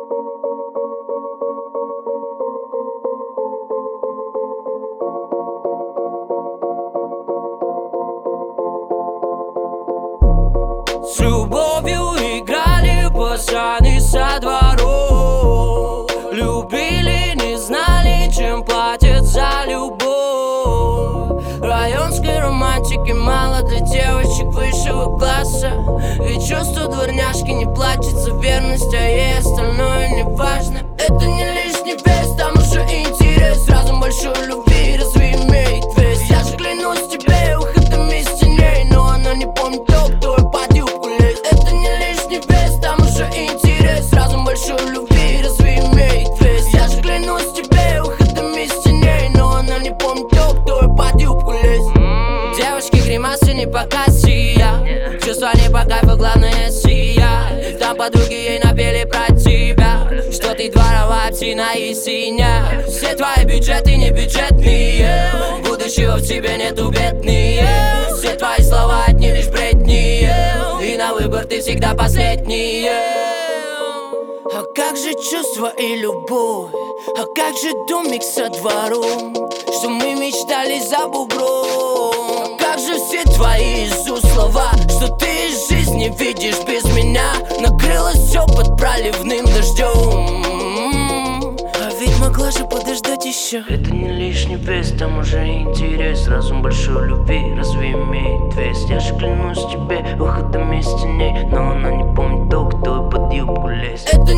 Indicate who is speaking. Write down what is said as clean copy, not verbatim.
Speaker 1: С любовью играли пацаны со дворов. Любили, не знали, чем платят за любовь. Районской романтики мало для девочек высшего класса. Ведь чувство дворняжки не платит за верность, а ей остальное не важно. Это не лишний вес, там уже интерес. Разум большой любви разве имеет вес? Я же клянусь тебе, уходом из теней, но она не помнит то, кто ей под юбку лезет. Это не лишний вес, там уже интерес. Разум большой любви разве имеет вес? Я же клянусь тебе, уходом из теней, но она не помнит то, кто ей под юбку лезет. Девушки гримасы не покосия, чувства не по кайфу, главное сия. Там подруги ей напели про тебя, что ты дворовая псина и синя. Все твои бюджеты не бюджетные, будущего в тебе нету бедные. Все твои слова одни лишь бредни, и на выбор ты всегда последний. А как же чувства и любовь? А как же домик со двором, что мы мечтали за бугром? А как же все твои из уст слова, что ты из жизни видишь без меня? Накрылось все под проливным дождем. А ведь могла же подождать еще. Это не лишний вес, там уже интерес. Разум большой любви разве имеет вес? Я же клянусь тебе, выходом из теней, но она не помнит то, кто ей под юбку лезет.